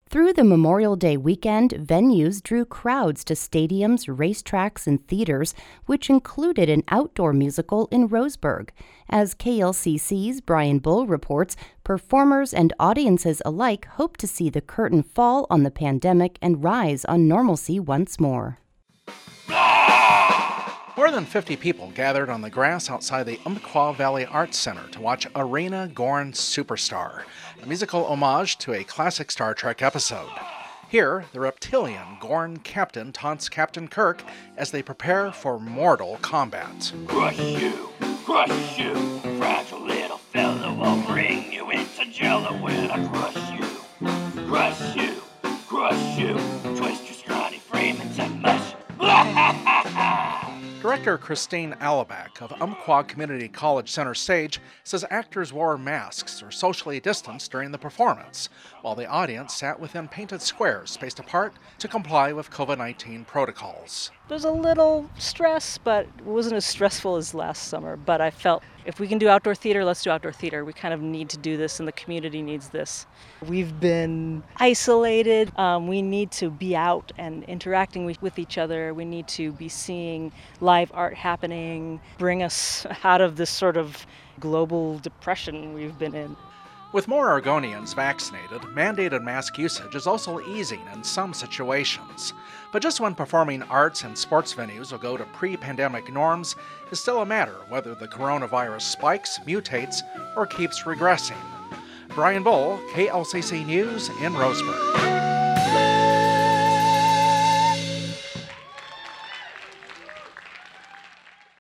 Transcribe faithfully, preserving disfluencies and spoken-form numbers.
Through the Memorial Day weekend, venues drew crowds to stadiums, racetracks, and theaters, which included an outdoor musical in Roseburg. As K L C C's Brian Bull reports, performers and audiences alike hope to see the curtain fall on the pandemic and rise on normalcy once more. More than fifty people gathered on the grass outside the Umpqua Valley Arts Center to watch Arena Gorn Superstar, a musical homage to a classic Star Trek episode. Here, the reptilian Gorn captain taunts Captain Kirk as they prepare for mortal combat. Crush you, crush you, fragile little fella, will bring you into jello when I crush you. Crush you, crush you, twist your scrawny frame into mush. Director Christine Alabak of Umpqua Community College Center Stage says actors wore masks or socially distanced during the performance, while the audience sat within painted squares spaced apart to comply with covid nineteen protocols. There's a little stress, but it wasn't as stressful as last summer. But I felt if we can do outdoor theater, let's do outdoor theater. We kind of need to do this, and the community needs this. We've been isolated. Um, we need to be out and interacting with, with each other. We need to be seeing live art happening, bring us out of this sort of global depression we've been in. With more Oregonians vaccinated, mandated mask usage is also easing in some situations. But just when performing arts and sports venues will go to pre-pandemic norms is still a matter whether the coronavirus spikes, mutates, or keeps regressing. Brian Bull, K L C C News in Roseburg.